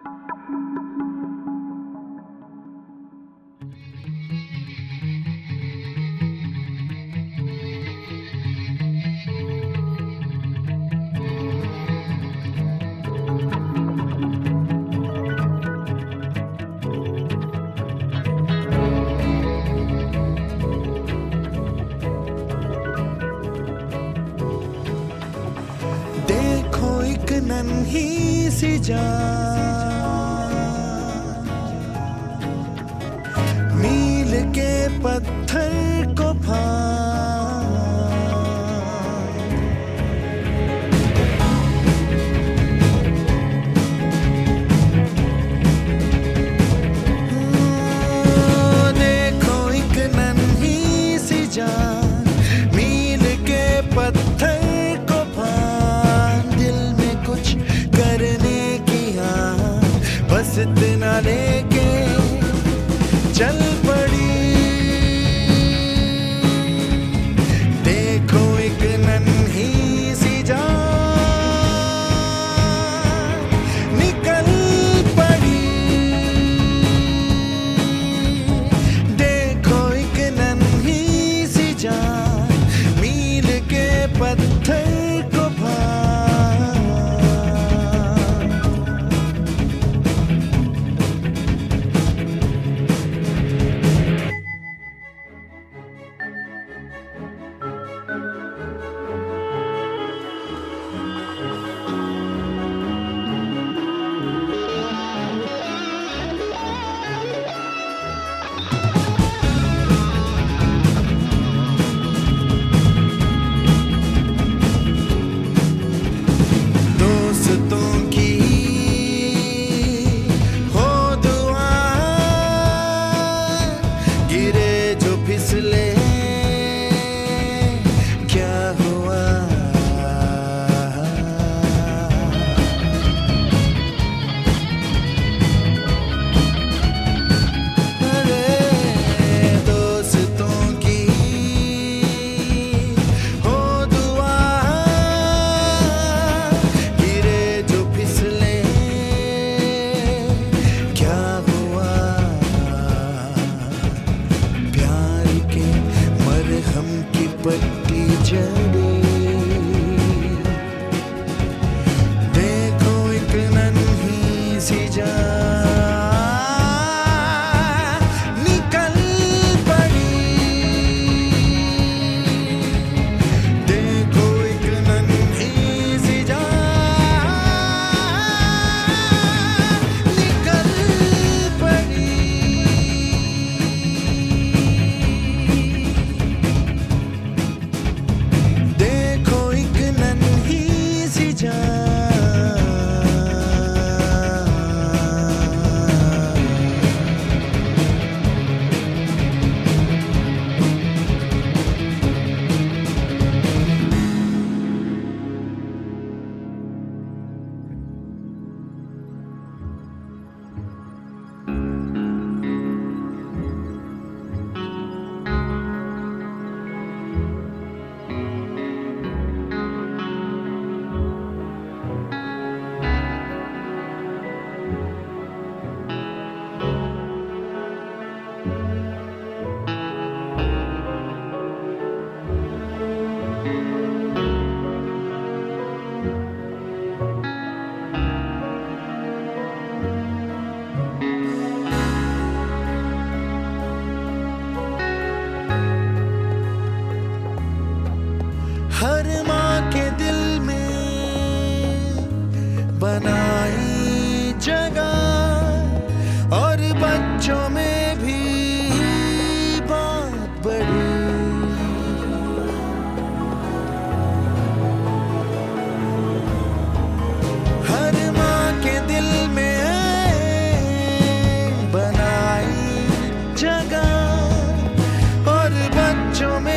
एक नन्ही सी जान मील के पत्थर को देखो एक नन्ही सी जान मील के पत्थर बस इतना लेके चल पड़ी। देखो एक नन्ही सी जान निकल पड़ी। देखो एक नन्ही सी जान मील के पत्थर को पट्टी चढ़ी। देखो एक नन्ही सी जान निकल पड़ी। देखो एक नन्ही सी जान निकल पड़ी। हर माँ के दिल में बनाई जगह और बच्चों में भी बात बड़ी। हर माँ के दिल में बनाई जगह और बच्चों में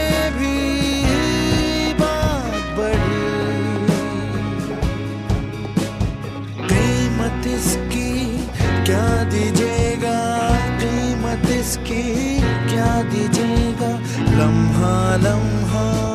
क्या दीजिएगा, कीमत इसकी क्या दीजिएगा। लम्हा लम्हा